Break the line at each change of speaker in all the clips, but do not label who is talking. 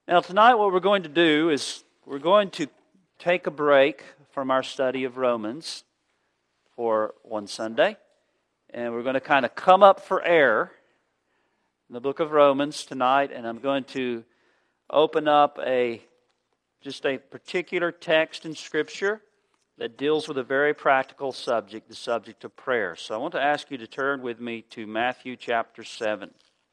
Now tonight what we're going to do is we're going to take a break from our study of Romans for one Sunday. And we're going to kind of come up for air in the book of Romans tonight. And I'm going to open up just a particular text in Scripture that deals with a very practical subject, the subject of prayer. So I want to ask you to turn with me to Matthew chapter 7.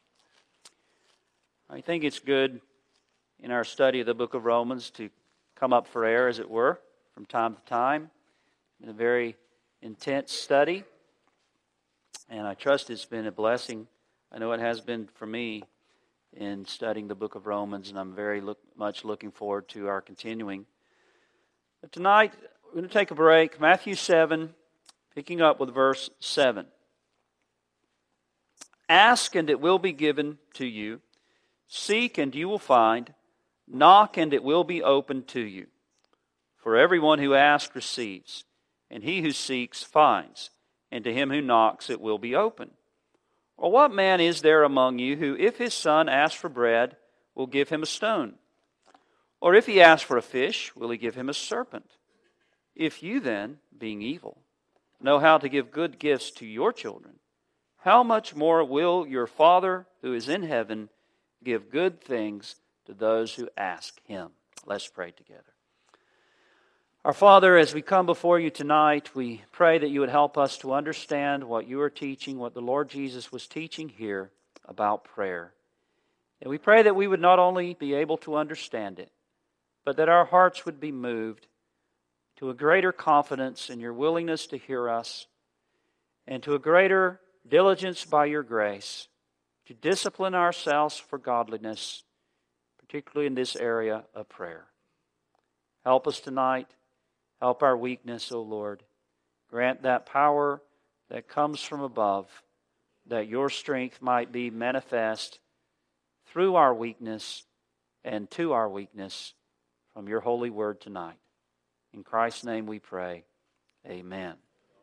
I think it's good in our study of the book of Romans to come up for air, as it were, from time to time. In a very intense study, and I trust it's been a blessing. I know it has been for me in studying the book of Romans, and I'm very much looking forward to our continuing. But tonight, we're going to take a break. Matthew 7, picking up with verse 7. Ask, and it will be given to you. Seek, and you will find. Knock, and it will be opened to you. For everyone who asks receives, and he who seeks finds, and to him who knocks it will be open. Or what man is there among you who, if his son asks for bread, will give him a stone? Or if he asks for a fish, will he give him a serpent? If you then, being evil, know how to give good gifts to your children, how much more will your Father who is in heaven give good things to those who ask Him? Let's pray together. Our Father, as we come before you tonight, we pray that you would help us to understand what you are teaching, what the Lord Jesus was teaching here about prayer. And we pray that we would not only be able to understand it, but that our hearts would be moved to a greater confidence in your willingness to hear us, and to a greater diligence by your grace to discipline ourselves for godliness, particularly in this area of prayer. Help us tonight. Help our weakness, O Lord. Grant that power that comes from above, that your strength might be manifest through our weakness and to our weakness from your holy word tonight. In Christ's name we pray. Amen.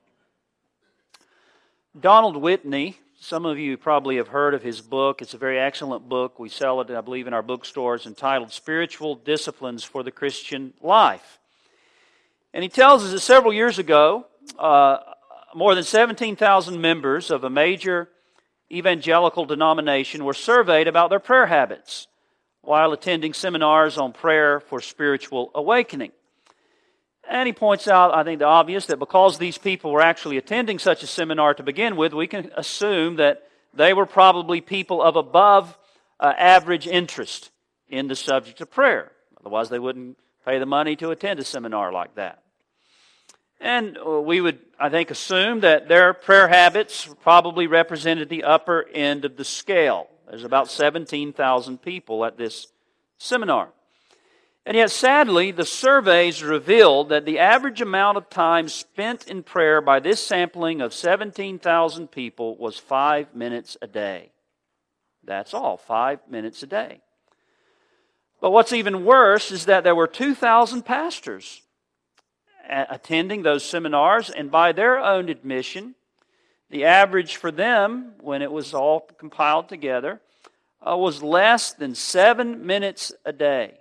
Donald Whitney, some of you probably have heard of his book. It's a very excellent book. We sell it, I believe, in our bookstores, entitled Spiritual Disciplines for the Christian Life. And he tells us that several years ago, more than 17,000 members of a major evangelical denomination were surveyed about their prayer habits while attending seminars on prayer for spiritual awakening. And he points out, I think, the obvious, that because these people were actually attending such a seminar to begin with, we can assume that they were probably people of above average interest in the subject of prayer. Otherwise, they wouldn't pay the money to attend a seminar like that. And we would, I think, assume that their prayer habits probably represented the upper end of the scale. There's about 17,000 people at this seminar. And yet, sadly, the surveys revealed that the average amount of time spent in prayer by this sampling of 17,000 people was 5 minutes a day. That's all, 5 minutes a day. But what's even worse is that there were 2,000 pastors attending those seminars, and by their own admission, the average for them, when it was all compiled together, was less than 7 minutes a day.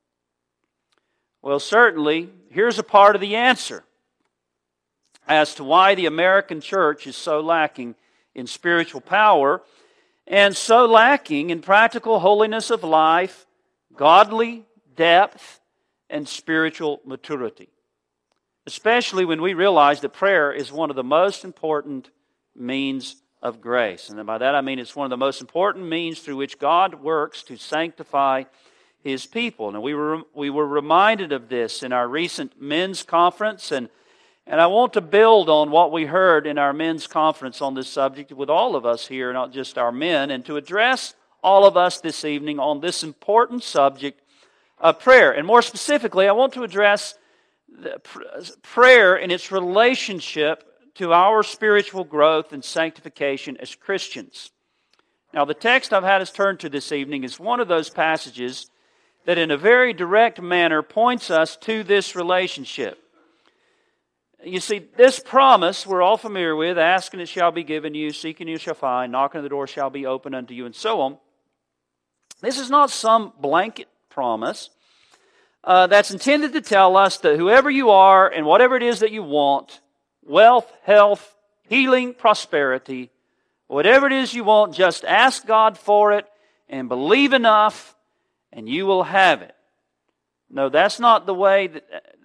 Well, certainly, here's a part of the answer as to why the American church is so lacking in spiritual power and so lacking in practical holiness of life, godly depth, and spiritual maturity. Especially when we realize that prayer is one of the most important means of grace. And by that I mean it's one of the most important means through which God works to sanctify His people. And we were reminded of this in our recent men's conference, and I want to build on what we heard in our men's conference on this subject with all of us here, not just our men, and to address all of us this evening on this important subject of prayer. And more specifically, I want to address prayer in its relationship to our spiritual growth and sanctification as Christians. Now, the text I've had us turn to this evening is one of those passages that in a very direct manner points us to this relationship. You see, this promise we're all familiar with, ask and it shall be given you, seek and you shall find, knock and the door shall be opened unto you, and so on. This is not some blanket promise that's intended to tell us that whoever you are and whatever it is that you want, wealth, health, healing, prosperity, whatever it is you want, just ask God for it and believe enough and you will have it. No, that's not the way that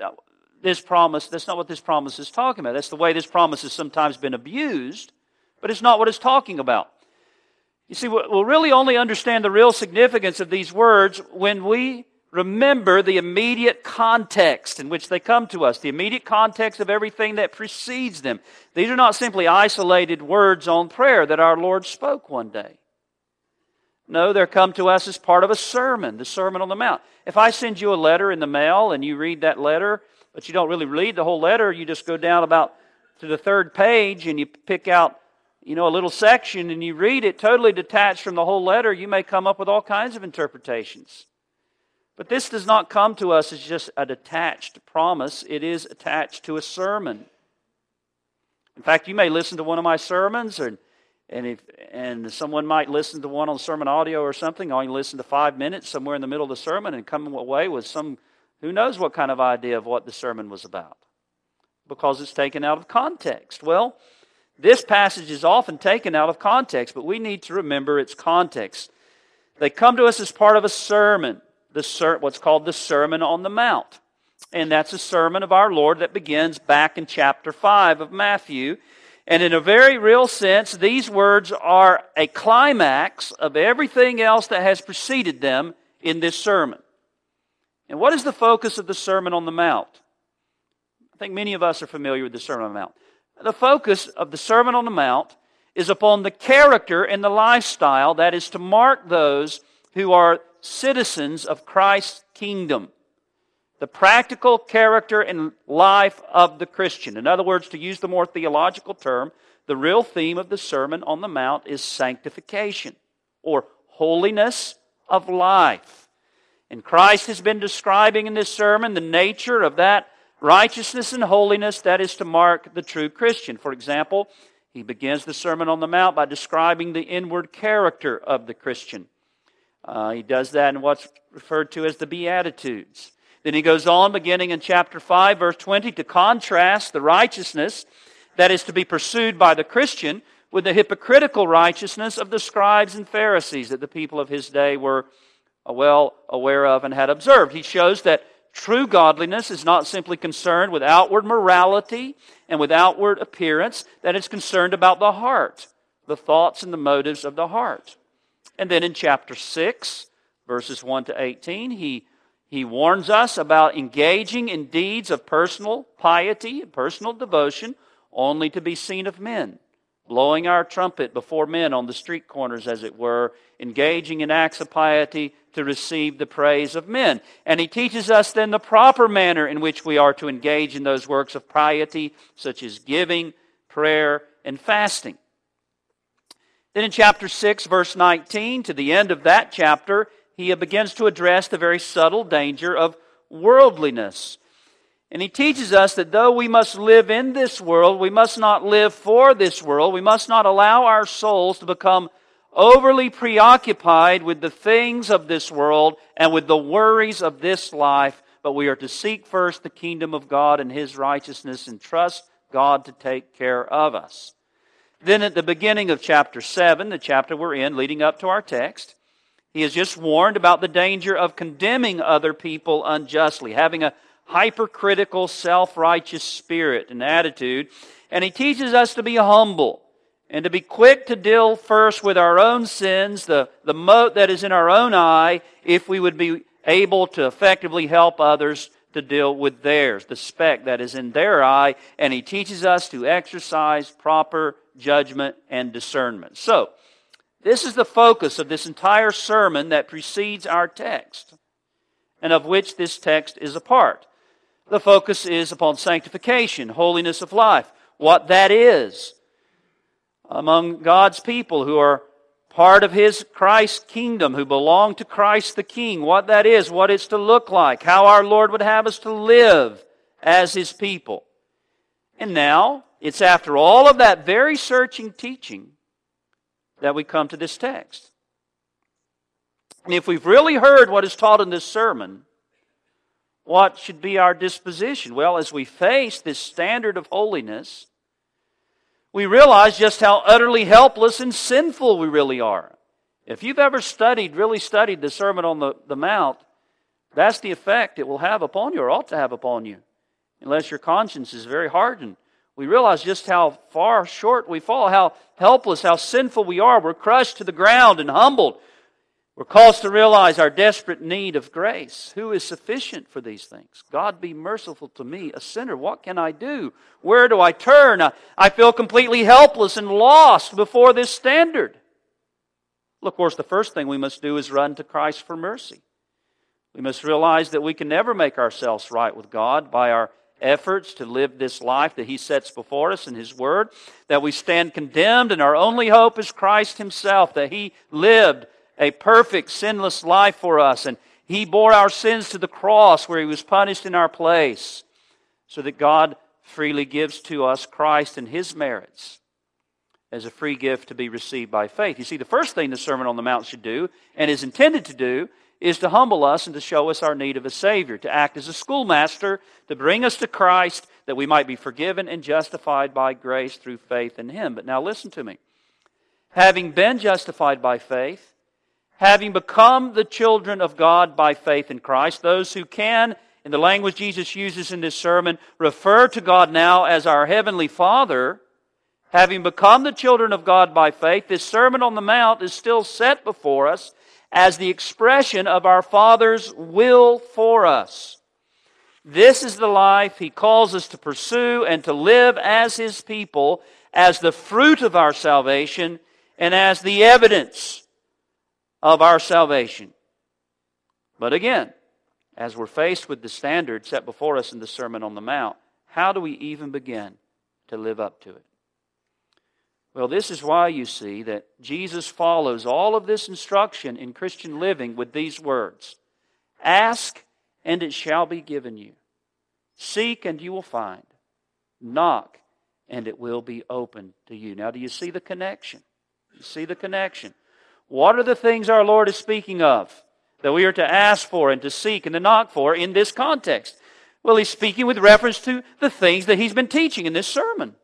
that's not what this promise is talking about. That's the way this promise has sometimes been abused, but it's not what it's talking about. You see, we'll really only understand the real significance of these words when we remember the immediate context in which they come to us, the immediate context of everything that precedes them. These are not simply isolated words on prayer that our Lord spoke one day. No, they're come to us as part of a sermon, the Sermon on the Mount. If I send you a letter in the mail and you read that letter, but you don't really read the whole letter, you just go down about to the third page and you pick out, a little section and you read it totally detached from the whole letter, you may come up with all kinds of interpretations. But this does not come to us as just a detached promise. It is attached to a sermon. In fact, you may listen to one of my sermons, and someone might listen to one on sermon audio or something. Only listen to 5 minutes somewhere in the middle of the sermon and come away with who knows what kind of idea of what the sermon was about, because it's taken out of context. Well, this passage is often taken out of context, but we need to remember its context. They come to us as part of a sermon. What's called the Sermon on the Mount. And that's a sermon of our Lord that begins back in chapter 5 of Matthew. And in a very real sense, these words are a climax of everything else that has preceded them in this sermon. And what is the focus of the Sermon on the Mount? I think many of us are familiar with the Sermon on the Mount. The focus of the Sermon on the Mount is upon the character and the lifestyle that is to mark those who are citizens of Christ's kingdom. The practical character and life of the Christian. In other words, to use the more theological term, the real theme of the Sermon on the Mount is sanctification, or holiness of life. And Christ has been describing in this sermon the nature of that righteousness and holiness that is to mark the true Christian. For example, he begins the Sermon on the Mount by describing the inward character of the Christian. He does that in what's referred to as the Beatitudes. Then he goes on, beginning in chapter 5, verse 20, to contrast the righteousness that is to be pursued by the Christian with the hypocritical righteousness of the scribes and Pharisees that the people of his day were well aware of and had observed. He shows that true godliness is not simply concerned with outward morality and with outward appearance, that it's concerned about the heart, the thoughts and the motives of the heart. And then in chapter 6, verses 1 to 18, he warns us about engaging in deeds of personal piety and personal devotion only to be seen of men, blowing our trumpet before men on the street corners, as it were, engaging in acts of piety to receive the praise of men. And he teaches us then the proper manner in which we are to engage in those works of piety, such as giving, prayer, and fasting. Then in chapter 6, verse 19, to the end of that chapter, he begins to address the very subtle danger of worldliness. And he teaches us that though we must live in this world, we must not live for this world. We must not allow our souls to become overly preoccupied with the things of this world and with the worries of this life, but we are to seek first the kingdom of God and His righteousness and trust God to take care of us. Then at the beginning of chapter 7, the chapter we're in, leading up to our text, he has just warned about the danger of condemning other people unjustly, having a hypercritical, self-righteous spirit and attitude. And he teaches us to be humble and to be quick to deal first with our own sins, the mote that is in our own eye, if we would be able to effectively help others to deal with theirs, the speck that is in their eye. And he teaches us to exercise proper judgment and discernment. So, this is the focus of this entire sermon that precedes our text, and of which this text is a part. The focus is upon sanctification, holiness of life, what that is among God's people who are part of His Christ kingdom, who belong to Christ the King, what that is, what it's to look like, how our Lord would have us to live as His people. And now, it's after all of that very searching teaching that we come to this text. And if we've really heard what is taught in this sermon, what should be our disposition? Well, as we face this standard of holiness, we realize just how utterly helpless and sinful we really are. If you've ever really studied the Sermon on the Mount, that's the effect it will have upon you, or ought to have upon you, unless your conscience is very hardened. We realize just how far short we fall, how helpless, how sinful we are. We're crushed to the ground and humbled. We're caused to realize our desperate need of grace. Who is sufficient for these things? God, be merciful to me, a sinner. What can I do? Where do I turn? I feel completely helpless and lost before this standard. Well, of course, the first thing we must do is run to Christ for mercy. We must realize that we can never make ourselves right with God by our efforts to live this life that He sets before us in His Word, that we stand condemned, and our only hope is Christ Himself, that He lived a perfect, sinless life for us, and He bore our sins to the cross where He was punished in our place, so that God freely gives to us Christ and His merits as a free gift to be received by faith. You see, the first thing the Sermon on the Mount should do, and is intended to do, is to humble us and to show us our need of a Savior, to act as a schoolmaster, to bring us to Christ, that we might be forgiven and justified by grace through faith in Him. But now listen to me. Having been justified by faith, having become the children of God by faith in Christ, those who can, in the language Jesus uses in this sermon, refer to God now as our Heavenly Father, having become the children of God by faith, this Sermon on the Mount is still set before us as the expression of our Father's will for us. This is the life He calls us to pursue and to live as His people, as the fruit of our salvation and as the evidence of our salvation. But again, as we're faced with the standard set before us in the Sermon on the Mount, how do we even begin to live up to it? Well, this is why you see that Jesus follows all of this instruction in Christian living with these words. Ask, and it shall be given you. Seek, and you will find. Knock, and it will be opened to you. Now, do you see the connection? You see the connection? What are the things our Lord is speaking of that we are to ask for and to seek and to knock for in this context? Well, He's speaking with reference to the things that He's been teaching in this sermon.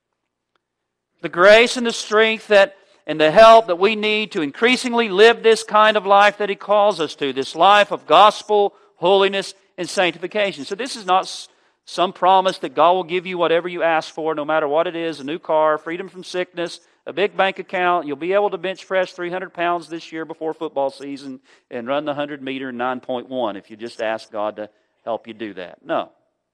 The grace and the strength and the help that we need to increasingly live this kind of life that He calls us to, this life of gospel, holiness, and sanctification. So this is not some promise that God will give you whatever you ask for, no matter what it is, a new car, freedom from sickness, a big bank account. You'll be able to bench press 300 pounds this year before football season and run the 100 meter in 9.1 if you just ask God to help you do that. No.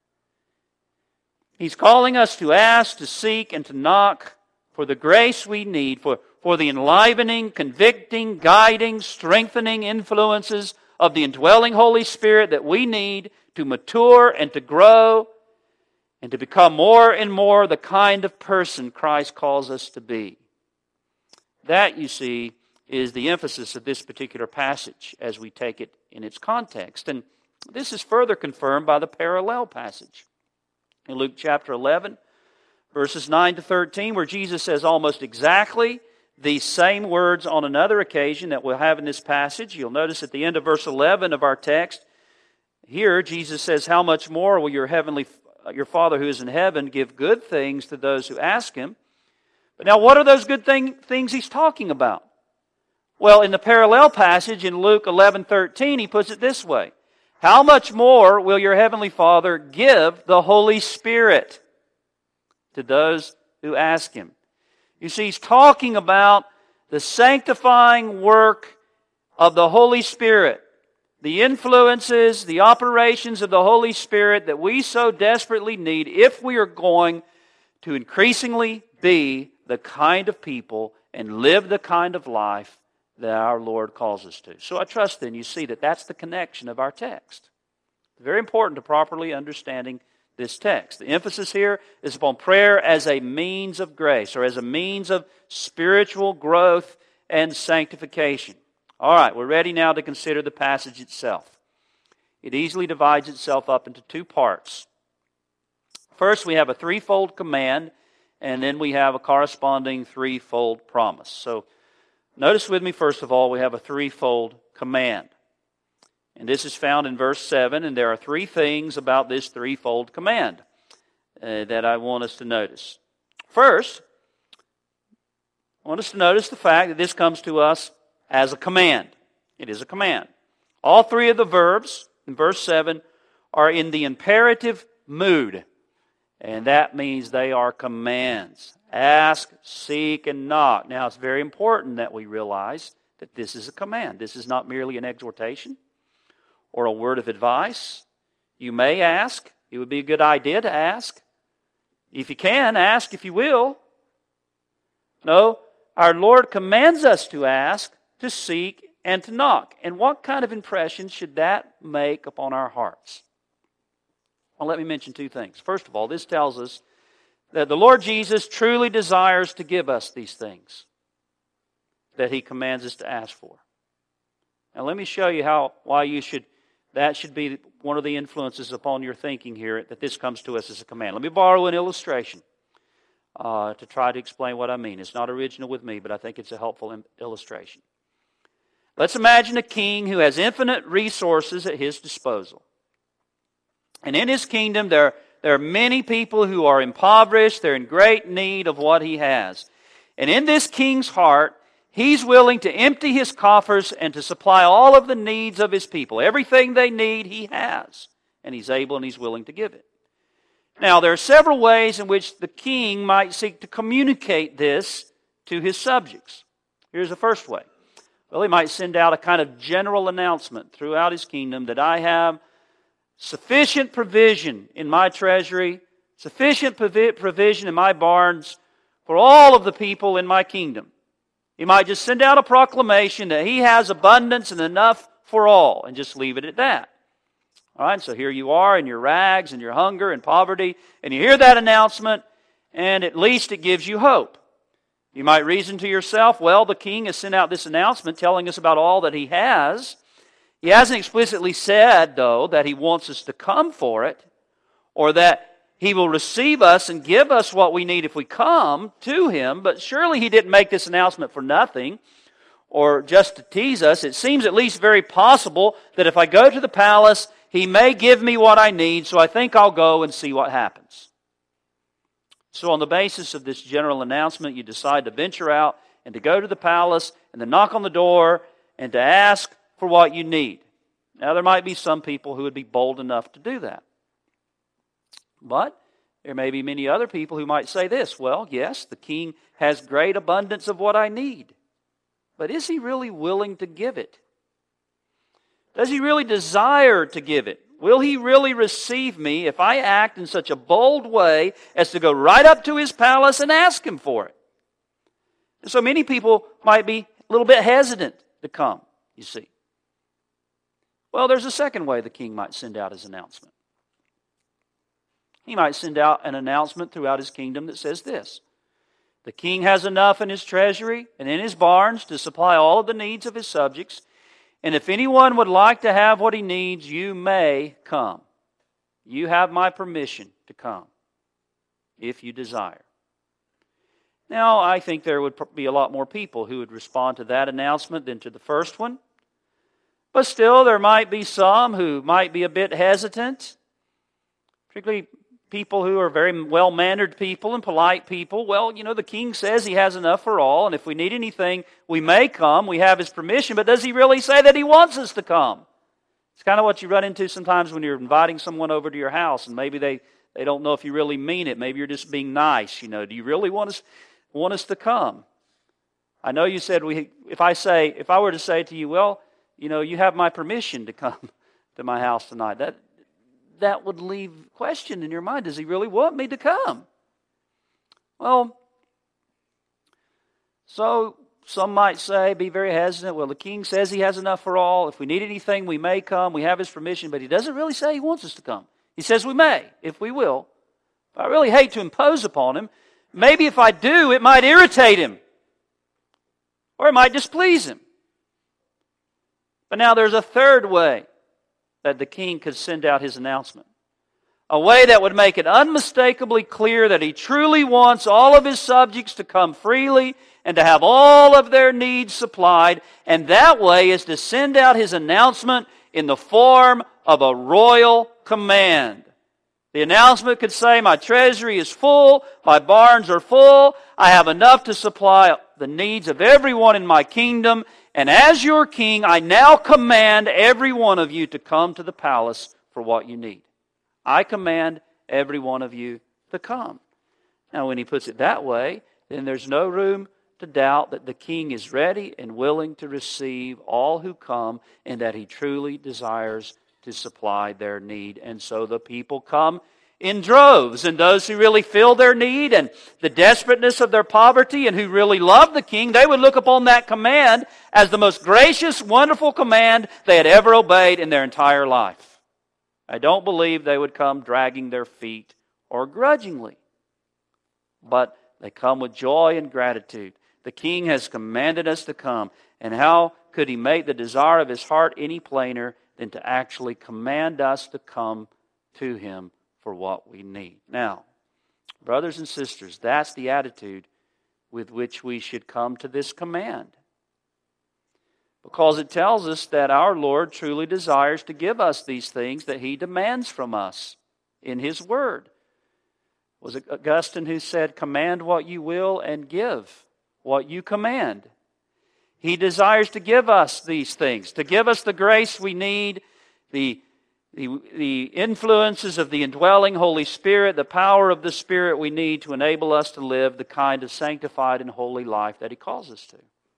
He's calling us to ask, to seek, and to knock for the grace we need, for the enlivening, convicting, guiding, strengthening influences of the indwelling Holy Spirit that we need to mature and to grow and to become more and more the kind of person Christ calls us to be. That, you see, is the emphasis of this particular passage as we take it in its context. And this is further confirmed by the parallel passage in Luke chapter 11, verses 9 to 13, where Jesus says almost exactly these same words on another occasion that we'll have in this passage. You'll notice at the end of verse 11 of our text, here Jesus says, how much more will your Father who is in heaven give good things to those who ask Him? But now what are those good things He's talking about? Well, in the parallel passage in Luke 11:13, He puts it this way. How much more will your Heavenly Father give the Holy Spirit to those who ask Him? You see, He's talking about the sanctifying work of the Holy Spirit, the influences, the operations of the Holy Spirit that we so desperately need if we are going to increasingly be the kind of people and live the kind of life that our Lord calls us to. So I trust then you see that that's the connection of our text. It's very important to properly understanding this text. The emphasis here is upon prayer as a means of grace, or as a means of spiritual growth and sanctification. All right, we're ready now to consider the passage itself. It easily divides itself up into two parts. First, we have a threefold command, and then we have a corresponding threefold promise. So, notice with me, first of all, we have a threefold command. And this is found in verse 7, and there are three things about this threefold command that I want us to notice. First, I want us to notice the fact that this comes to us as a command. It is a command. All three of the verbs in verse 7 are in the imperative mood, and that means they are commands. Ask, seek, and knock. Now, it's very important that we realize that this is a command. This is not merely an exhortation or a word of advice. You may ask. It would be a good idea to ask. If you can, ask if you will. No, our Lord commands us to ask, to seek, and to knock. And what kind of impression should that make upon our hearts? Well, let me mention two things. First of all, this tells us that the Lord Jesus truly desires to give us these things that He commands us to ask for. Now, let me show you why that should be one of the influences upon your thinking here, that this comes to us as a command. Let me borrow an illustration to try to explain what I mean. It's not original with me, but I think it's a helpful illustration. Let's imagine a king who has infinite resources at his disposal. And in his kingdom, there are many people who are impoverished. They're in great need of what he has. And in this king's heart, he's willing to empty his coffers and to supply all of the needs of his people. Everything they need, he has. And he's able and he's willing to give it. Now, there are several ways in which the king might seek to communicate this to his subjects. Here's the first way. Well, he might send out a kind of general announcement throughout his kingdom that I have sufficient provision in my treasury, sufficient provision in my barns for all of the people in my kingdom. He might just send out a proclamation that he has abundance and enough for all, and just leave it at that. All right, so here you are in your rags and your hunger and poverty, and you hear that announcement, and at least it gives you hope. You might reason to yourself, well, the king has sent out this announcement telling us about all that he has. He hasn't explicitly said, though, that he wants us to come for it, or that he will receive us and give us what we need if we come to him. But surely he didn't make this announcement for nothing, or just to tease us. It seems at least very possible that if I go to the palace, he may give me what I need, so I think I'll go and see what happens. So on the basis of this general announcement, you decide to venture out and to go to the palace and to knock on the door and to ask for what you need. Now, there might be some people who would be bold enough to do that. But there may be many other people who might say this, well, yes, the king has great abundance of what I need. But is he really willing to give it? Does he really desire to give it? Will he really receive me if I act in such a bold way as to go right up to his palace and ask him for it? And so many people might be a little bit hesitant to come, you see. Well, there's a second way the king might send out his announcement. He might send out an announcement throughout his kingdom that says this: the king has enough in his treasury and in his barns to supply all of the needs of his subjects. And if anyone would like to have what he needs, you may come. You have my permission to come, if you desire. Now, I think there would be a lot more people who would respond to that announcement than to the first one. But still, there might be some who might be a bit hesitant, particularly people who are very well-mannered people and polite people. Well, you know, the king says he has enough for all, and if we need anything, we may come. We have his permission, but does he really say that he wants us to come? It's kind of what you run into sometimes when you're inviting someone over to your house, and maybe they don't know if you really mean it. Maybe you're just being nice. You know, do you really want us to come? I know you said if I were to say to you, well, you know, you have my permission to come to my house tonight, that would leave a question in your mind. Does he really want me to come? Well, so some might say, be very hesitant, well, the king says he has enough for all. If we need anything, we may come. We have his permission, but he doesn't really say he wants us to come. He says we may, if we will. I really hate to impose upon him. Maybe if I do, it might irritate him, or it might displease him. But now there's a third way that the king could send out his announcement. A way that would make it unmistakably clear that he truly wants all of his subjects to come freely and to have all of their needs supplied, and that way is to send out His announcement in the form of a royal command. The announcement could say, my treasury is full, my barns are full, I have enough to supply the needs of everyone in my kingdom, and as your king, I now command every one of you to come to the palace for what you need. I command every one of you to come. Now, when he puts it that way, then there's no room to doubt that the king is ready and willing to receive all who come, and that he truly desires to supply their need. And so the people come in droves, and those who really feel their need and the desperateness of their poverty and who really love the king, they would look upon that command as the most gracious, wonderful command they had ever obeyed in their entire life. I don't believe they would come dragging their feet or grudgingly, but they come with joy and gratitude. The king has commanded us to come, and how could he make the desire of his heart any plainer than to actually command us to come to him for what we need? Now, brothers and sisters, that's the attitude with which we should come to this command, because it tells us that our Lord truly desires to give us these things that He demands from us in His Word. Was it Augustine who said, command what you will and give what you command? He desires to give us these things, to give us the grace we need, the influences of the indwelling Holy Spirit, the power of the Spirit we need to enable us to live the kind of sanctified and holy life that He calls us to.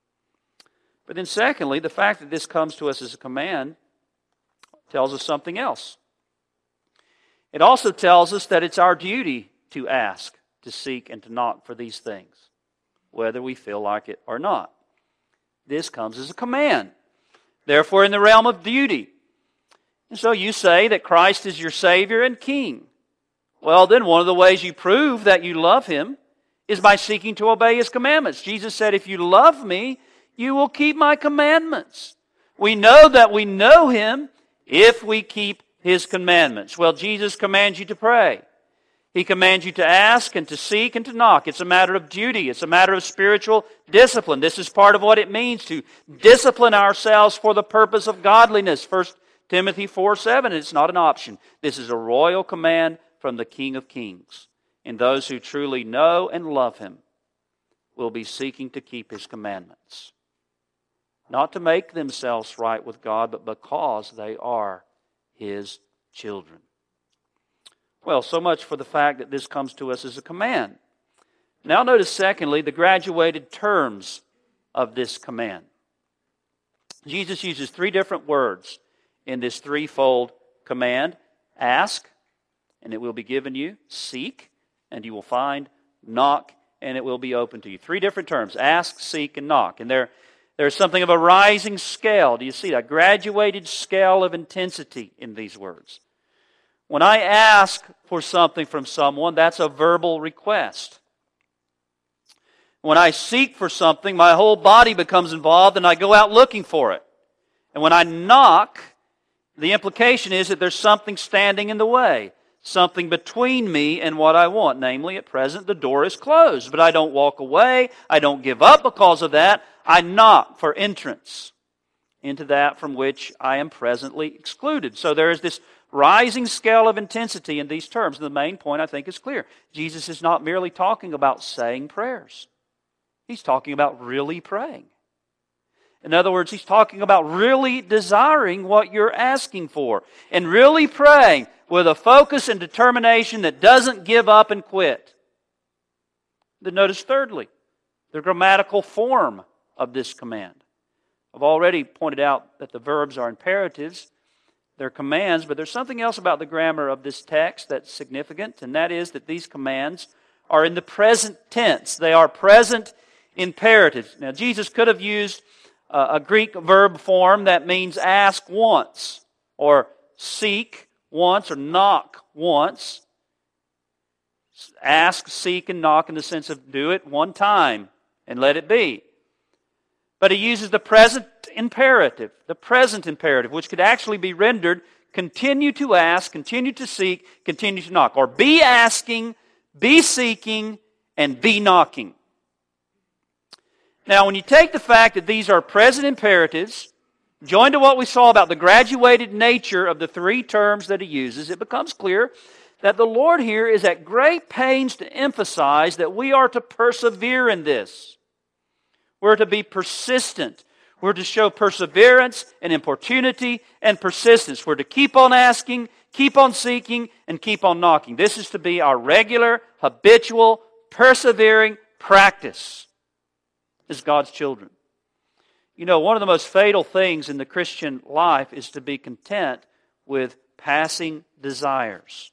But then secondly, the fact that this comes to us as a command tells us something else. It also tells us that it's our duty to ask, to seek, and to knock for these things, whether we feel like it or not. This comes as a command. Therefore, in the realm of duty. And so you say that Christ is your Savior and King. Well, then one of the ways you prove that you love Him is by seeking to obey His commandments. Jesus said, if you love me, you will keep my commandments. We know that we know Him if we keep His commandments. Well, Jesus commands you to pray. He commands you to ask and to seek and to knock. It's a matter of duty. It's a matter of spiritual discipline. This is part of what it means to discipline ourselves for the purpose of godliness. 1 Timothy 4:7, it's not an option. This is a royal command from the King of Kings. And those who truly know and love Him will be seeking to keep His commandments. Not to make themselves right with God, but because they are His children. Well, so much for the fact that this comes to us as a command. Now notice, secondly, the graduated terms of this command. Jesus uses three different words in this threefold command. Ask, and it will be given you. Seek, and you will find. Knock, and it will be open to you. Three different terms. Ask, seek, and knock. And there's something of a rising scale. Do you see that? A graduated scale of intensity in these words. When I ask for something from someone, that's a verbal request. When I seek for something, my whole body becomes involved and I go out looking for it. And when I knock, the implication is that there's something standing in the way, something between me and what I want. Namely, at present, the door is closed. But I don't walk away. I don't give up because of that. I knock for entrance into that from which I am presently excluded. So there is this rising scale of intensity in these terms. And the main point, I think, is clear. Jesus is not merely talking about saying prayers. He's talking about really praying. In other words, He's talking about really desiring what you're asking for. And really praying with a focus and determination that doesn't give up and quit. Then notice thirdly, the grammatical form of this command. I've already pointed out that the verbs are imperatives. They're commands, but there's something else about the grammar of this text that's significant, and that is that these commands are in the present tense. They are present imperatives. Now, Jesus could have used a Greek verb form that means ask once, or seek once, or knock once. Ask, seek, and knock in the sense of do it one time and let it be. But He uses the present imperative, which could actually be rendered continue to ask, continue to seek, continue to knock. Or be asking, be seeking, and be knocking. Now, when you take the fact that these are present imperatives, joined to what we saw about the graduated nature of the three terms that he uses, it becomes clear that the Lord here is at great pains to emphasize that we are to persevere in this. We're to be persistent. We're to show perseverance and importunity and persistence. We're to keep on asking, keep on seeking, and keep on knocking. This is to be our regular, habitual, persevering practice as God's children. You know, one of the most fatal things in the Christian life is to be content with passing desires.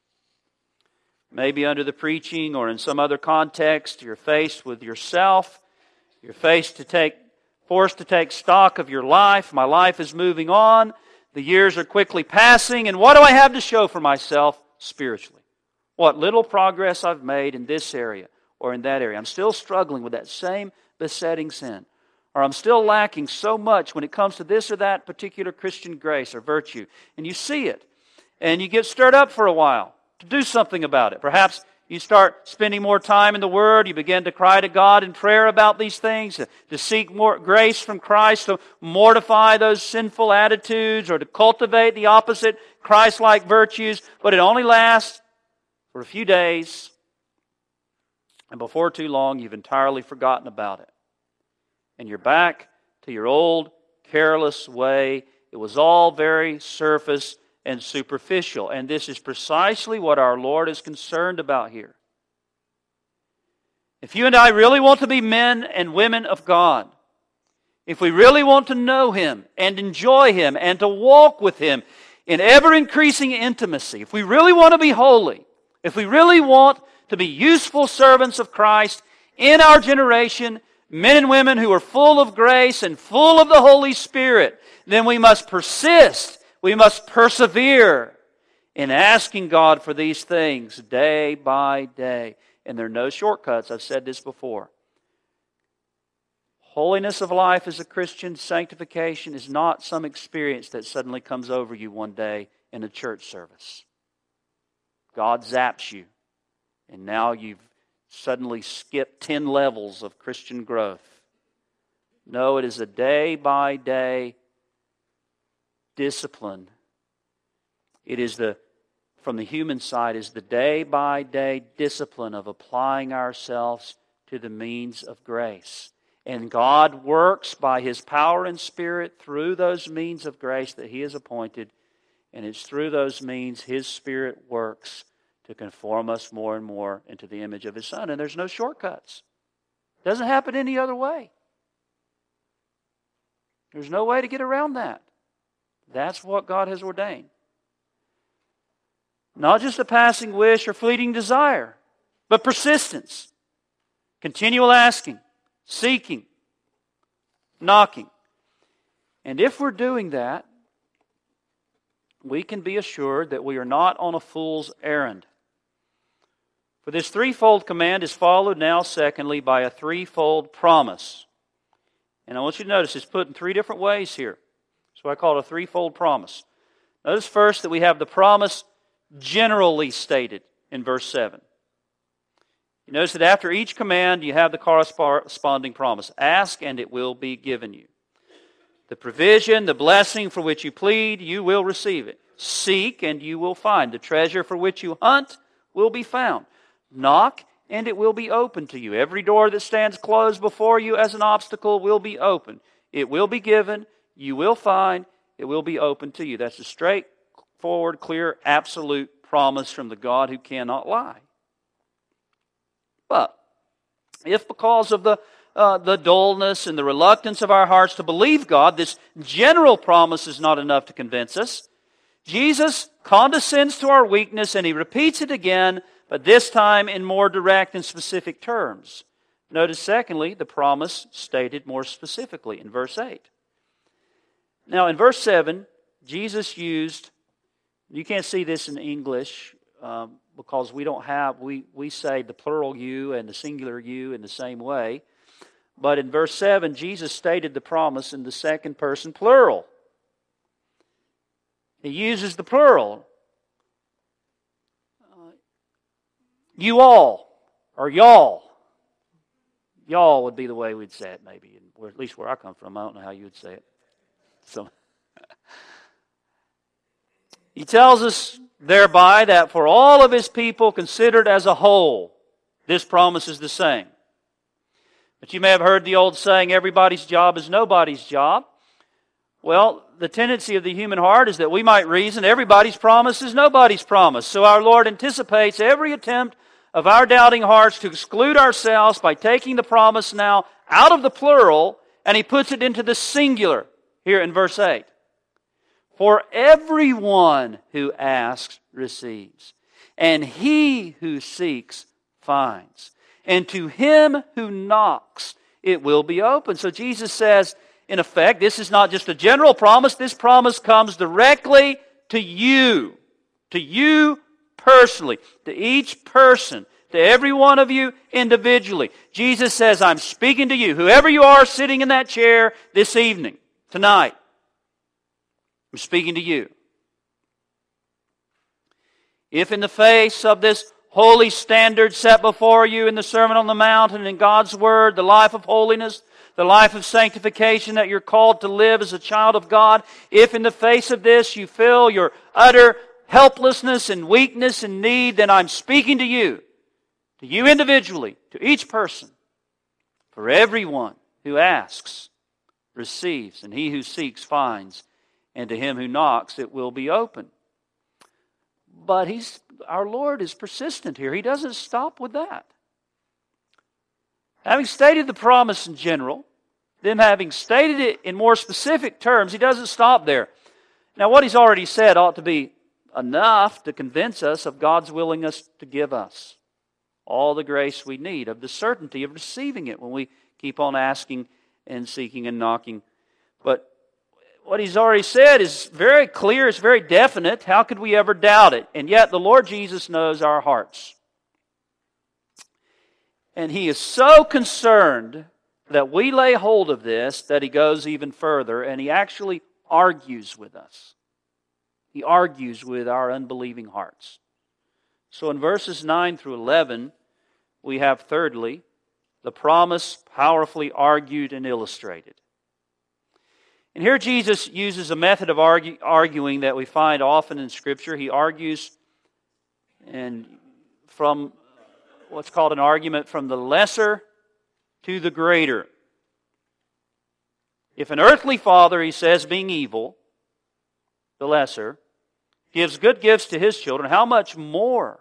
Maybe under the preaching or in some other context, you're faced with yourself. You're forced to take stock of your life. My life is moving on. The years are quickly passing. And what do I have to show for myself spiritually? What little progress I've made in this area or in that area. I'm still struggling with that same besetting sin. Or I'm still lacking so much when it comes to this or that particular Christian grace or virtue. And you see it. And you get stirred up for a while to do something about it. Perhaps you start spending more time in the Word. You begin to cry to God in prayer about these things, to seek more grace from Christ, to mortify those sinful attitudes, or to cultivate the opposite Christ-like virtues. But it only lasts for a few days, and before too long, you've entirely forgotten about it. And you're back to your old, careless way. It was all very surface and superficial. And this is precisely what our Lord is concerned about here. If you and I really want to be men and women of God, if we really want to know Him and enjoy Him and to walk with Him in ever-increasing intimacy, if we really want to be holy, if we really want to be useful servants of Christ in our generation, men and women who are full of grace and full of the Holy Spirit, then we must persist. We must persevere in asking God for these things day by day. And there are no shortcuts. I've said this before. Holiness of life as a Christian, sanctification, is not some experience that suddenly comes over you one day in a church service. God zaps you, and now you've suddenly skipped 10 levels of Christian growth. No, it is a day-by-day discipline. It is from the human side, is the day-by-day discipline of applying ourselves to the means of grace. And God works by His power and Spirit through those means of grace that He has appointed. And it's through those means His Spirit works to conform us more and more into the image of His Son. And there's no shortcuts. It doesn't happen any other way. There's no way to get around that. That's what God has ordained. Not just a passing wish or fleeting desire, but persistence. Continual asking, seeking, knocking. And if we're doing that, we can be assured that we are not on a fool's errand. For this threefold command is followed now, secondly, by a threefold promise. And I want you to notice it's put in three different ways here. So I call it a threefold promise. Notice first that we have the promise generally stated in verse 7. You notice that after each command you have the corresponding promise. Ask and it will be given you. The provision, the blessing for which you plead, you will receive it. Seek and you will find. The treasure for which you hunt will be found. Knock and it will be opened to you. Every door that stands closed before you as an obstacle will be opened. It will be given. You will find. It will be open to you. That's a straightforward, clear, absolute promise from the God who cannot lie. But if because of the dullness and the reluctance of our hearts to believe God, this general promise is not enough to convince us, Jesus condescends to our weakness and He repeats it again, but this time in more direct and specific terms. Notice, secondly, the promise stated more specifically in verse 8. Now, in verse 7, Jesus used, you can't see this in English because we say the plural you and the singular you in the same way. But in verse 7, Jesus stated the promise in the second person plural. He uses the plural. You all, or y'all. Y'all would be the way we'd say it, maybe, or at least where I come from. I don't know how you would say it. So he tells us thereby that for all of his people considered as a whole, this promise is the same. But you may have heard the old saying, everybody's job is nobody's job. Well, the tendency of the human heart is that we might reason everybody's promise is nobody's promise. So our Lord anticipates every attempt of our doubting hearts to exclude ourselves by taking the promise now out of the plural, and He puts it into the singular here in verse 8. For everyone who asks receives, and he who seeks finds. And to him who knocks, it will be open. So Jesus says, in effect, this is not just a general promise. This promise comes directly to you personally, to each person, to every one of you individually. Jesus says, I'm speaking to you, whoever you are sitting in that chair this evening, tonight. I'm speaking to you. If in the face of this holy standard set before you in the Sermon on the Mount and in God's Word, the life of holiness, the life of sanctification that you're called to live as a child of God, if in the face of this you feel your utter helplessness and weakness and need, then I'm speaking to you individually, to each person. For everyone who asks receives, and he who seeks finds, and to him who knocks it will be open. But our Lord is persistent here. He doesn't stop with that. Having stated the promise in general, then having stated it in more specific terms, He doesn't stop there. Now what He's already said ought to be enough to convince us of God's willingness to give us all the grace we need, of the certainty of receiving it when we keep on asking and seeking and knocking. But what He's already said is very clear, it's very definite. How could we ever doubt it? And yet the Lord Jesus knows our hearts. And He is so concerned that we lay hold of this that He goes even further, and He actually argues with us. He argues with our unbelieving hearts. So in verses 9 through 11, we have thirdly, the promise powerfully argued and illustrated. And here Jesus uses a method of arguing that we find often in Scripture. He argues and from what's called an argument from the lesser to the greater. If an earthly father, he says, being evil, the lesser, gives good gifts to his children, how much more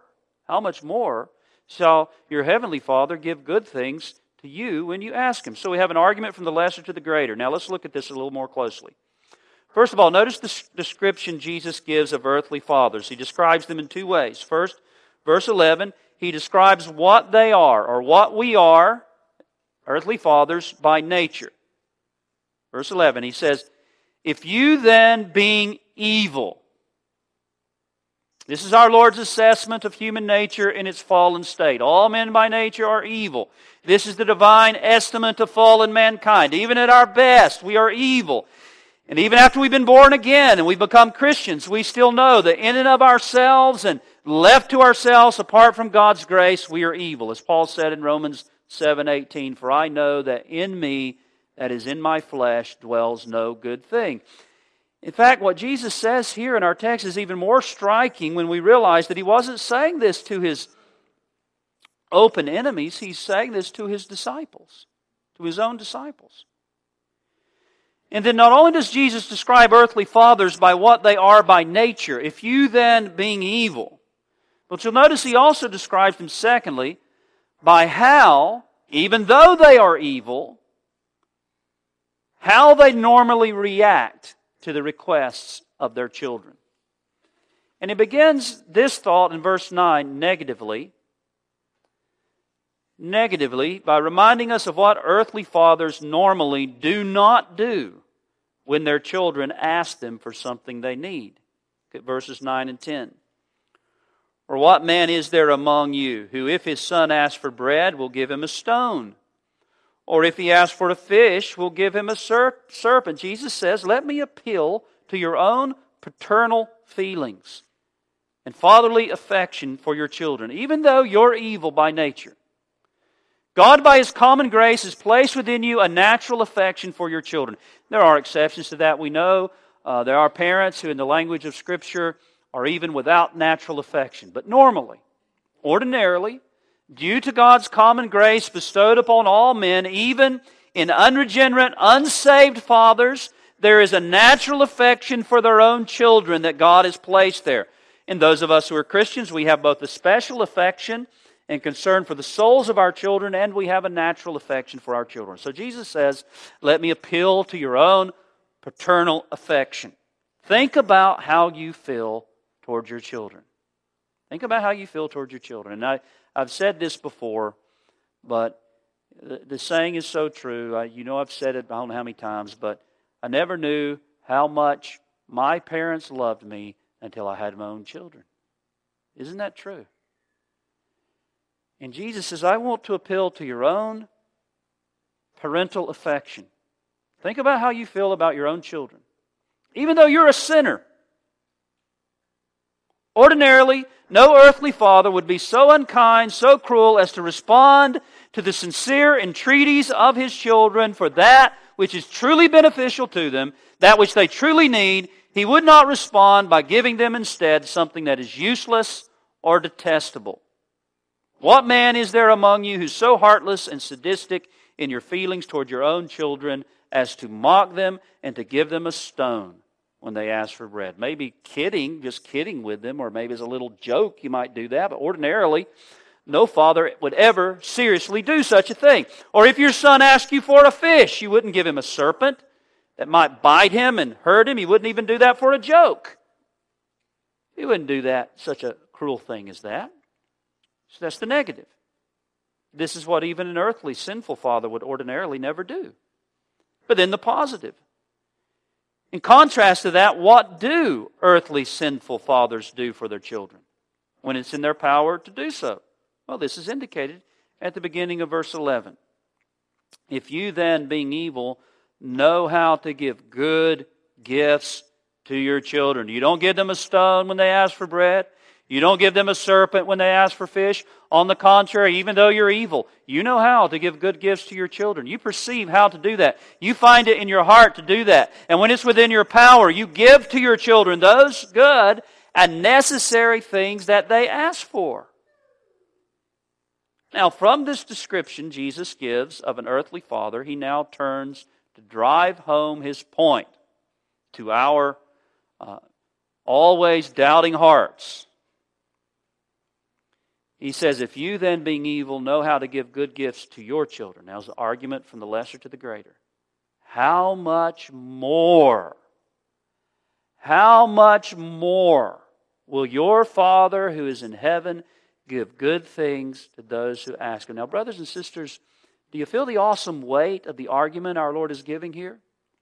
shall your heavenly Father give good things to you when you ask Him? So we have an argument from the lesser to the greater. Now let's look at this a little more closely. First of all, notice the description Jesus gives of earthly fathers. He describes them in two ways. First, verse 11, He describes what they are, or what we are, earthly fathers, by nature. Verse 11, He says, if you then, being evil. This is our Lord's assessment of human nature in its fallen state. All men by nature are evil. This is the divine estimate of fallen mankind. Even at our best, we are evil. And even after we've been born again and we've become Christians, we still know that in and of ourselves and left to ourselves, apart from God's grace, we are evil. As Paul said in Romans 7:18, for I know that in me, that is in my flesh, dwells no good thing. In fact, what Jesus says here in our text is even more striking when we realize that He wasn't saying this to His open enemies. He's saying this to His disciples, to His own disciples. And then not only does Jesus describe earthly fathers by what they are by nature, if you then being evil, but you'll notice He also describes them secondly by how, even though they are evil, how they normally react to the requests of their children. And He begins this thought in verse 9 negatively by reminding us of what earthly fathers normally do not do when their children ask them for something they need. Look at verses 9 and 10. Or what man is there among you who, if his son asks for bread, will give him a stone? Or if he asks for a fish, will give him a serpent? Jesus says, let me appeal to your own paternal feelings and fatherly affection for your children, even though you're evil by nature. God, by His common grace, has placed within you a natural affection for your children. There are exceptions to that, we know. There are parents who, in the language of Scripture, are even without natural affection. But normally, ordinarily, due to God's common grace bestowed upon all men, even in unregenerate, unsaved fathers, there is a natural affection for their own children that God has placed there. In those of us who are Christians, we have both a special affection and concern for the souls of our children, and we have a natural affection for our children. So Jesus says, let me appeal to your own paternal affection. Think about how you feel towards your children. Think about how you feel towards your children. And I've said this before, but the saying is so true. I've said it I don't know how many times, but I never knew how much my parents loved me until I had my own children. Isn't that true? And Jesus says, I want to appeal to your own parental affection. Think about how you feel about your own children. Even though you're a sinner, ordinarily, no earthly father would be so unkind, so cruel as to respond to the sincere entreaties of his children for that which is truly beneficial to them, that which they truly need. He would not respond by giving them instead something that is useless or detestable. What man is there among you who's so heartless and sadistic in your feelings toward your own children as to mock them and to give them a stone when they ask for bread? Maybe kidding, just kidding with them, or maybe as a little joke you might do that, but ordinarily no father would ever seriously do such a thing. Or if your son asked you for a fish, you wouldn't give him a serpent that might bite him and hurt him. You wouldn't even do that for a joke. You wouldn't do that, such a cruel thing as that. So that's the negative. This is what even an earthly sinful father would ordinarily never do. But then the positive. In contrast to that, what do earthly sinful fathers do for their children when it's in their power to do so? Well, this is indicated at the beginning of verse 11. If you then, being evil, know how to give good gifts to your children. You don't give them a stone when they ask for bread. You don't give them a serpent when they ask for fish. On the contrary, even though you're evil, you know how to give good gifts to your children. You perceive how to do that. You find it in your heart to do that. And when it's within your power, you give to your children those good and necessary things that they ask for. Now, from this description Jesus gives of an earthly father, he now turns to drive home his point to our always doubting hearts. He says, if you then, being evil, know how to give good gifts to your children. Now, the argument from the lesser to the greater. How much more will your Father who is in heaven give good things to those who ask Him? Now, brothers and sisters, do you feel the awesome weight of the argument our Lord is giving here?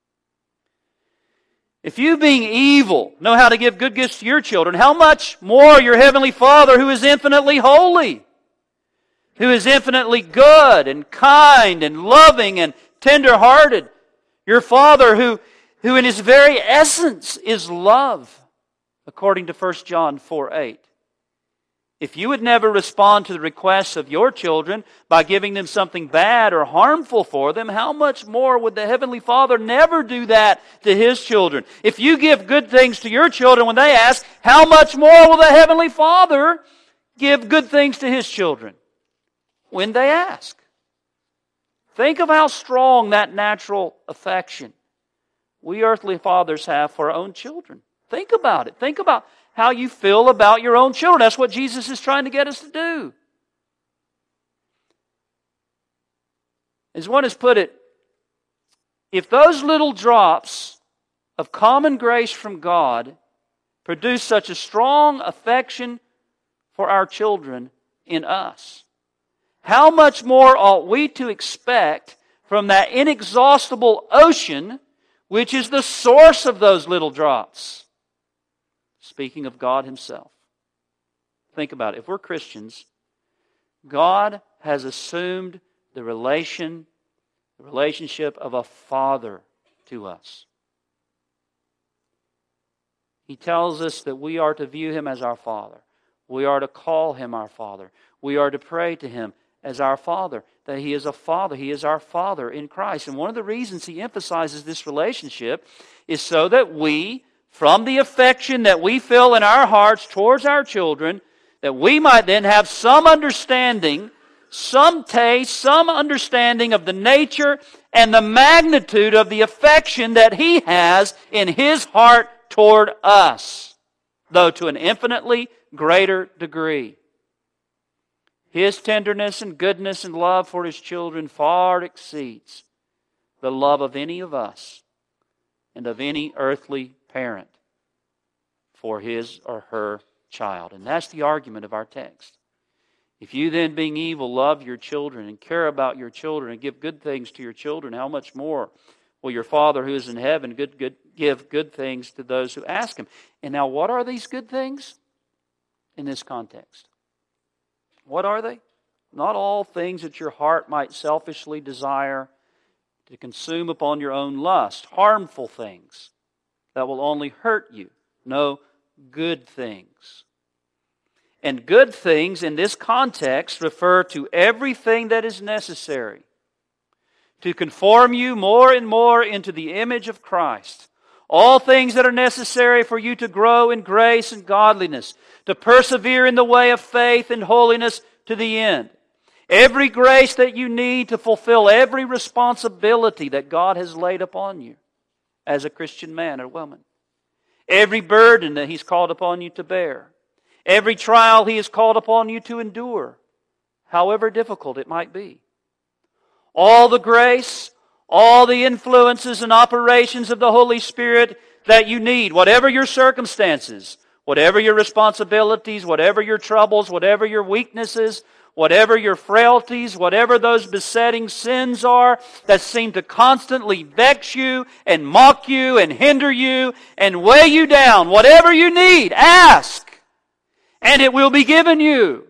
If you, being evil, know how to give good gifts to your children, how much more your Heavenly Father, who is infinitely holy, who is infinitely good and kind and loving and tender-hearted, your Father who in His very essence is love, according to 1 John 4:8. If you would never respond to the requests of your children by giving them something bad or harmful for them, how much more would the Heavenly Father never do that to His children? If you give good things to your children when they ask, how much more will the Heavenly Father give good things to His children when they ask? Think of how strong that natural affection we earthly fathers have for our own children. Think about it. Think about how you feel about your own children. That's what Jesus is trying to get us to do. As one has put it, if those little drops of common grace from God produce such a strong affection for our children in us, how much more ought we to expect from that inexhaustible ocean which is the source of those little drops? Speaking of God Himself. Think about it. If we're Christians, God has assumed the relationship of a father to us. He tells us that we are to view Him as our Father. We are to call Him our Father. We are to pray to Him as our Father, that He is a Father. He is our Father in Christ. And one of the reasons He emphasizes this relationship is so that we, from the affection that we feel in our hearts towards our children, that we might then have some understanding, some taste, some understanding of the nature and the magnitude of the affection that He has in His heart toward us, though to an infinitely greater degree. His tenderness and goodness and love for His children far exceeds the love of any of us and of any earthly parent for his or her child. And that's the argument of our text. If you then, being evil, love your children and care about your children and give good things to your children, how much more will your Father who is in heaven give good things to those who ask Him? And now, what are these good things in this context? What are they? Not all things that your heart might selfishly desire to consume upon your own lust, harmful things that will only hurt you. No, good things. And good things in this context refer to everything that is necessary to conform you more and more into the image of Christ. All things that are necessary for you to grow in grace and godliness, to persevere in the way of faith and holiness to the end. Every grace that you need to fulfill every responsibility that God has laid upon you as a Christian man or woman. Every burden that He's called upon you to bear. Every trial He has called upon you to endure, however difficult it might be. All the grace, all the influences and operations of the Holy Spirit that you need, whatever your circumstances, whatever your responsibilities, whatever your troubles, whatever your weaknesses, whatever your frailties, whatever those besetting sins are that seem to constantly vex you and mock you and hinder you and weigh you down, whatever you need, ask, and it will be given you.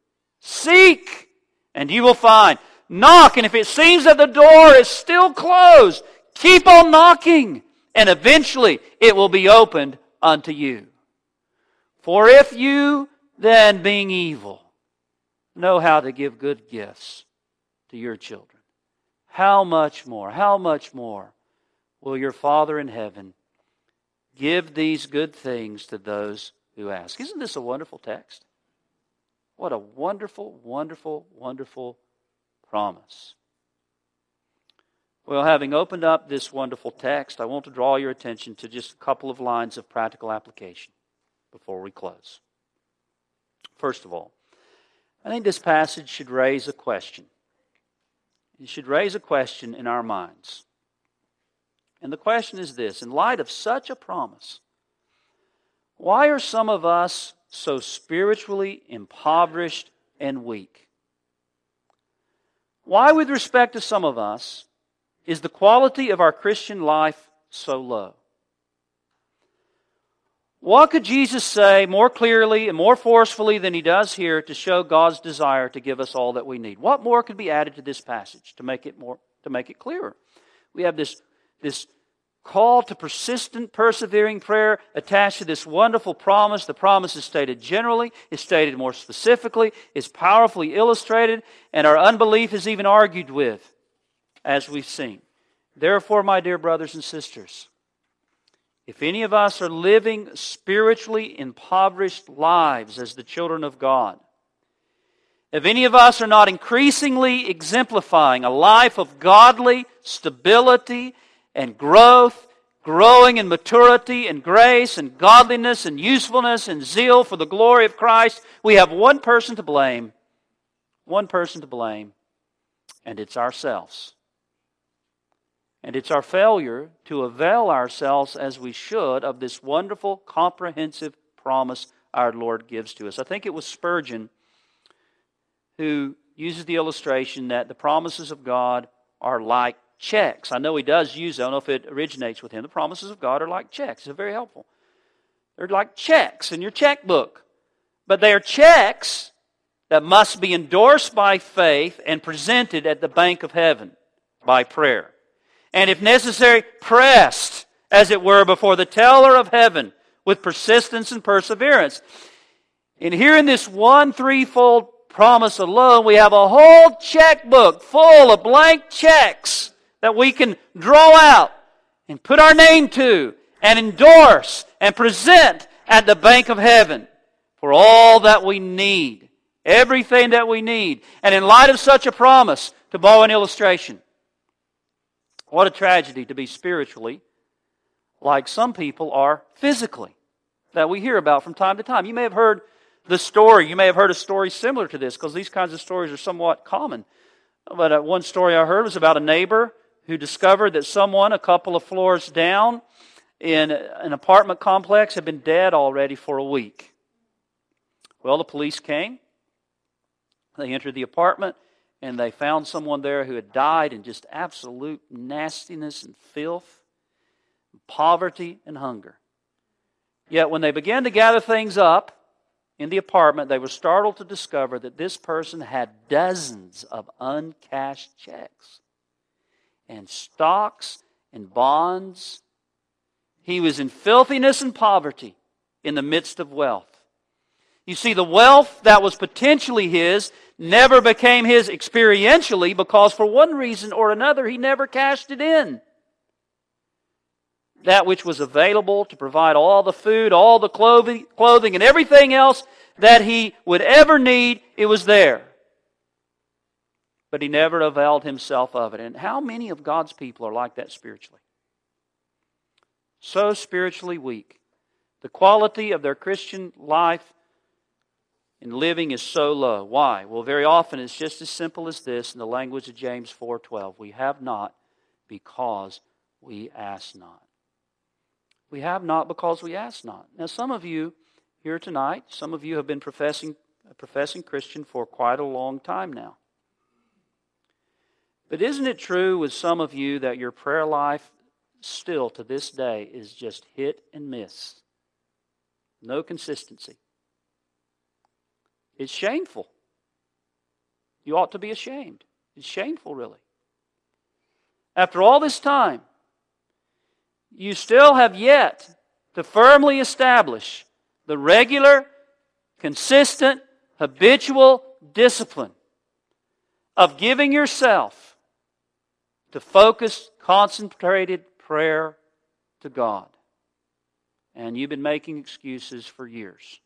Seek, and you will find. Knock, and if it seems that the door is still closed, keep on knocking, and eventually it will be opened unto you. For if you then, being evil, know how to give good gifts to your children, how much more will your Father in heaven give these good things to those who ask? Isn't this a wonderful text? What a wonderful, wonderful, wonderful promise. Well, having opened up this wonderful text, I want to draw your attention to just a couple of lines of practical application before we close. First of all, I think this passage should raise a question. It should raise a question in our minds. And the question is this: in light of such a promise, why are some of us so spiritually impoverished and weak? Why, with respect to some of us, is the quality of our Christian life so low? What could Jesus say more clearly and more forcefully than He does here to show God's desire to give us all that we need? What more could be added to this passage to make it clearer? We have this call to persistent, persevering prayer attached to this wonderful promise. The promise is stated generally, is stated more specifically, is powerfully illustrated, and our unbelief is even argued with, as we've seen. Therefore, my dear brothers and sisters, if any of us are living spiritually impoverished lives as the children of God, if any of us are not increasingly exemplifying a life of godly stability and growth, growing in maturity and grace and godliness and usefulness and zeal for the glory of Christ, we have one person to blame. One person to blame, and it's ourselves. And it's our failure to avail ourselves as we should of this wonderful, comprehensive promise our Lord gives to us. I think it was Spurgeon who uses the illustration that the promises of God are like checks. I know he does use it. I don't know if it originates with him. The promises of God are like checks. They're very helpful. They're like checks in your checkbook. But they are checks that must be endorsed by faith and presented at the bank of heaven by prayer. And if necessary, pressed, as it were, before the teller of heaven with persistence and perseverance. And here in this one threefold promise alone, we have a whole checkbook full of blank checks that we can draw out and put our name to and endorse and present at the bank of heaven for all that we need, everything that we need. And in light of such a promise, to borrow an illustration, what a tragedy to be spiritually like some people are physically, that we hear about from time to time. You may have heard the story. You may have heard a story similar to this, because these kinds of stories are somewhat common. But one story I heard was about a neighbor who discovered that someone a couple of floors down in an apartment complex had been dead already for a week. Well, the police came. They entered the apartment, and they found someone there who had died in just absolute nastiness and filth, poverty and hunger. Yet when they began to gather things up in the apartment, they were startled to discover that this person had dozens of uncashed checks and stocks and bonds. He was in filthiness and poverty in the midst of wealth. You see, the wealth that was potentially his never became his experientially, because for one reason or another he never cashed it in. That which was available to provide all the food, all the clothing, and everything else that he would ever need, it was there. But he never availed himself of it. And how many of God's people are like that spiritually? So spiritually weak. The quality of their Christian life and living is so low. Why? Well, very often it's just as simple as this in the language of James 4:12. We have not because we ask not. We have not because we ask not. Now, some of you here tonight, some of you have been professing Christian for quite a long time now. But isn't it true with some of you that your prayer life still to this day is just hit and miss? No consistency. It's shameful. You ought to be ashamed. It's shameful, really. After all this time, you still have yet to firmly establish the regular, consistent, habitual discipline of giving yourself to focused, concentrated prayer to God. And you've been making excuses for years.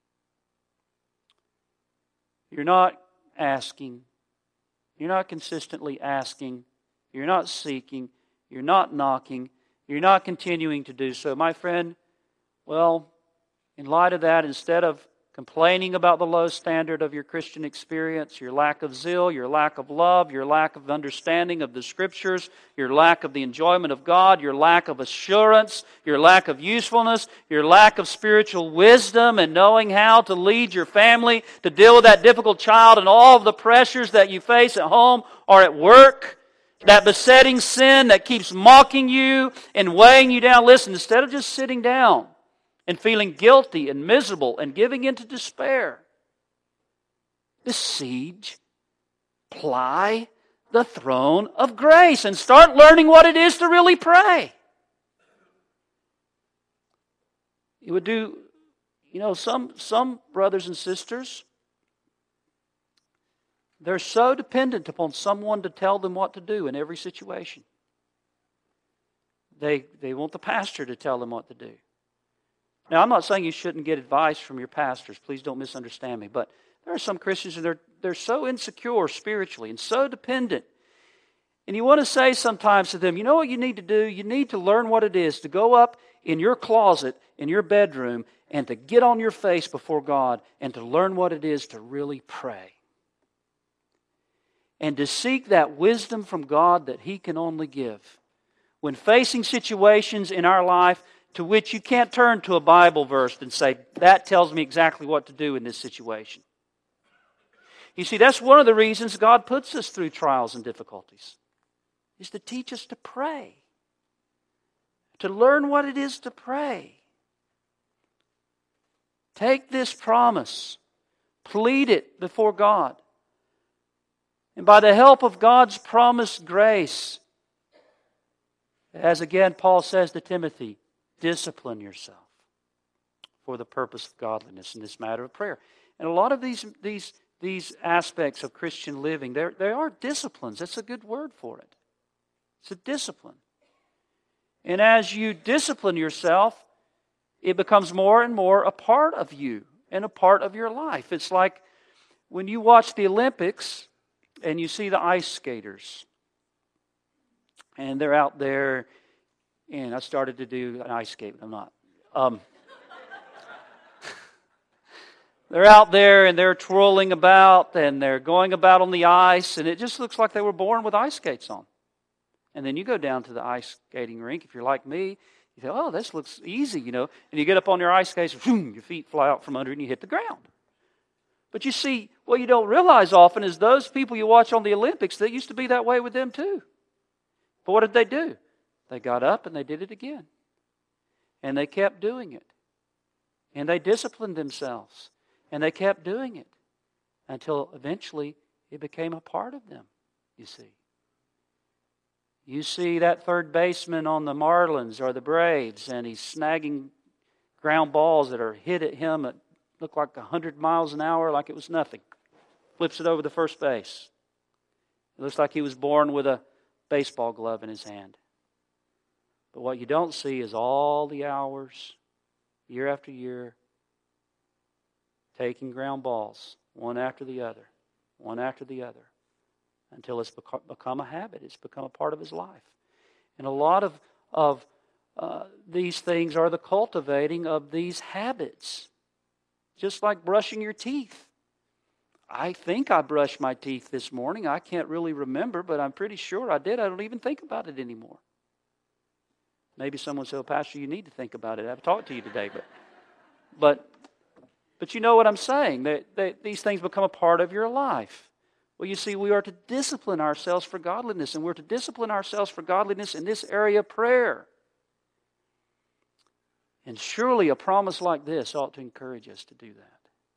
You're not asking. You're not consistently asking. You're not seeking. You're not knocking. You're not continuing to do so. My friend, well, in light of that, instead of complaining about the low standard of your Christian experience, your lack of zeal, your lack of love, your lack of understanding of the Scriptures, your lack of the enjoyment of God, your lack of assurance, your lack of usefulness, your lack of spiritual wisdom and knowing how to lead your family, to deal with that difficult child and all of the pressures that you face at home or at work, that besetting sin that keeps mocking you and weighing you down. Listen, instead of just sitting down and feeling guilty and miserable and giving into despair, besiege, ply the throne of grace and start learning what it is to really pray. It would do, some brothers and sisters, they're so dependent upon someone to tell them what to do in every situation. They want the pastor to tell them what to do. Now, I'm not saying you shouldn't get advice from your pastors. Please don't misunderstand me. But there are some Christians, and they're so insecure spiritually and so dependent. And you want to say sometimes to them, you know what you need to do? You need to learn what it is to go up in your closet, in your bedroom, and to get on your face before God and to learn what it is to really pray. And to seek that wisdom from God that He can only give. When facing situations in our life to which you can't turn to a Bible verse and say, that tells me exactly what to do in this situation. You see, that's one of the reasons God puts us through trials and difficulties, is to teach us to pray. To learn what it is to pray. Take this promise. Plead it before God. And by the help of God's promised grace, as again Paul says to Timothy, discipline yourself for the purpose of godliness in this matter of prayer. And a lot of these these aspects of Christian living, they are disciplines. That's a good word for it. It's a discipline. And as you discipline yourself, it becomes more and more a part of you and a part of your life. It's like when you watch the Olympics and you see the ice skaters. And they're out there, and I started to do an ice skate, but I'm not. They're out there and they're twirling about and they're going about on the ice, and it just looks like they were born with ice skates on. And then you go down to the ice skating rink, if you're like me, you say, oh, this looks easy, and you get up on your ice skates, and your feet fly out from under and you hit the ground. But you see, what you don't realize often is those people you watch on the Olympics, they used to be that way with them too. But what did they do? They got up and they did it again. And they kept doing it. And they disciplined themselves. And they kept doing it until eventually it became a part of them, you see. You see that third baseman on the Marlins or the Braves, and he's snagging ground balls that are hit at him at look like 100 miles an hour like it was nothing. Flips it over the first base. It looks like he was born with a baseball glove in his hand. But what you don't see is all the hours, year after year, taking ground balls, one after the other, until it's become a habit. It's become a part of his life. And a lot of these things are the cultivating of these habits. Just like brushing your teeth. I think I brushed my teeth this morning. I can't really remember, but I'm pretty sure I did. I don't even think about it anymore. Maybe someone said, oh, Pastor, you need to think about it. I've talked to you today. But you know what I'm saying. That these things become a part of your life. Well, you see, we are to discipline ourselves for godliness. And we're to discipline ourselves for godliness in this area of prayer. And surely a promise like this ought to encourage us to do that.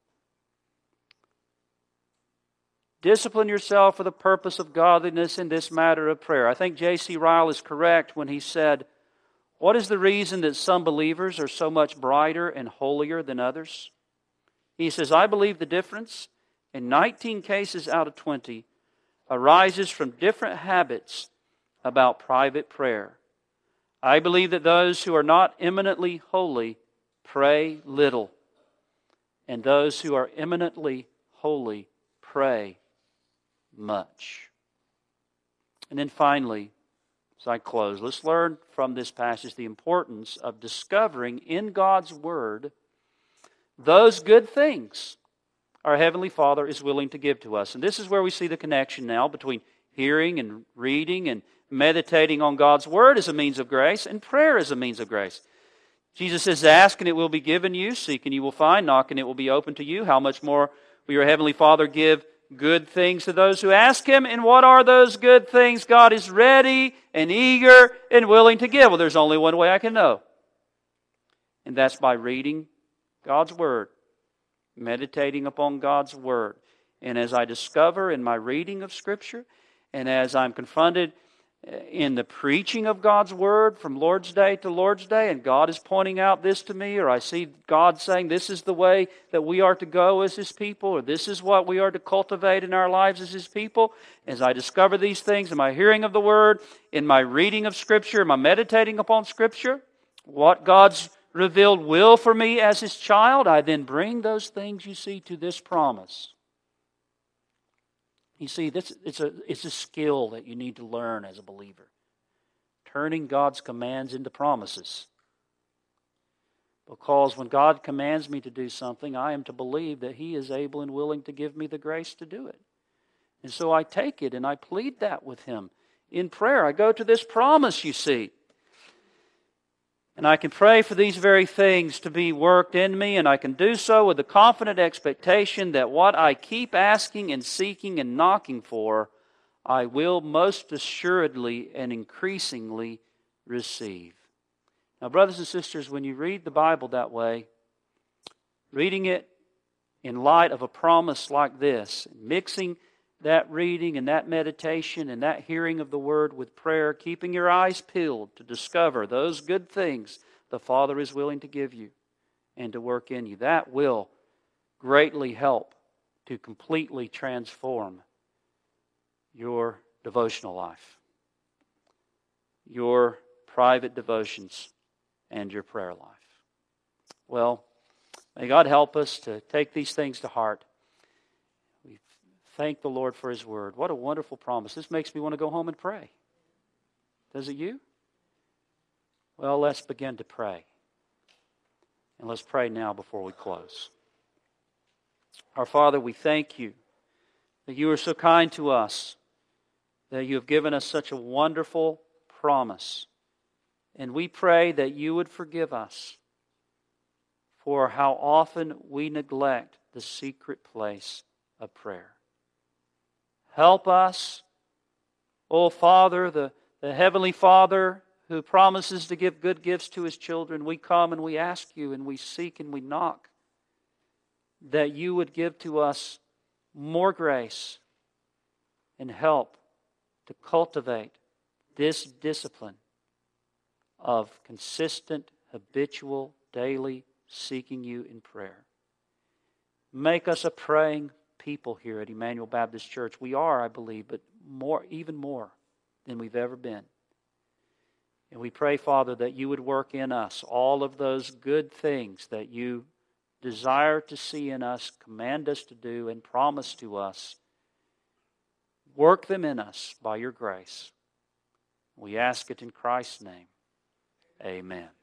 Discipline yourself for the purpose of godliness in this matter of prayer. I think J.C. Ryle is correct when he said, what is the reason that some believers are so much brighter and holier than others? He says, I believe the difference in 19 cases out of 20 arises from different habits about private prayer. I believe that those who are not eminently holy pray little, and those who are eminently holy pray much. And then finally, as I close, let's learn from this passage the importance of discovering in God's Word those good things our Heavenly Father is willing to give to us. And this is where we see the connection now between hearing and reading and meditating on God's Word as a means of grace, and prayer as a means of grace. Jesus says, ask and it will be given you, seek and you will find, knock and it will be open to you. How much more will your Heavenly Father give good things to those who ask Him? And what are those good things God is ready and eager and willing to give? Well, there's only one way I can know. And that's by reading God's Word, meditating upon God's Word. And as I discover in my reading of Scripture, and as I'm confronted in the preaching of God's Word from Lord's Day to Lord's Day, and God is pointing out this to me, or I see God saying this is the way that we are to go as His people, or this is what we are to cultivate in our lives as His people, as I discover these things in my hearing of the Word, in my reading of Scripture, in my meditating upon Scripture, what God's revealed will for me as His child, I then bring those things, you see, to this promise. You see, it's a skill that you need to learn as a believer. Turning God's commands into promises. Because when God commands me to do something, I am to believe that He is able and willing to give me the grace to do it. And so I take it and I plead that with Him. In prayer, I go to this promise, you see. And I can pray for these very things to be worked in me, and I can do so with the confident expectation that what I keep asking and seeking and knocking for, I will most assuredly and increasingly receive. Now, brothers and sisters, when you read the Bible that way, reading it in light of a promise like this, mixing that reading and that meditation and that hearing of the Word with prayer, keeping your eyes peeled to discover those good things the Father is willing to give you and to work in you, that will greatly help to completely transform your devotional life, your private devotions, and your prayer life. Well, may God help us to take these things to heart. We thank the Lord for His Word. What a wonderful promise. This makes me want to go home and pray. Does it you? Well, let's begin to pray. And let's pray now before we close. Our Father, we thank You that You are so kind to us, that You have given us such a wonderful promise. And we pray that You would forgive us for how often we neglect the secret place of prayer. Help us, O Father, the Heavenly Father who promises to give good gifts to His children. We come and we ask You and we seek and we knock that You would give to us more grace and help to cultivate this discipline of consistent, habitual, daily seeking You in prayer. Make us a praying people here at Emmanuel Baptist Church. We are, I believe, but even more than we've ever been. And we pray, Father, that You would work in us all of those good things that You desire to see in us, command us to do, and promise to us. Work them in us by Your grace. We ask it in Christ's name. Amen.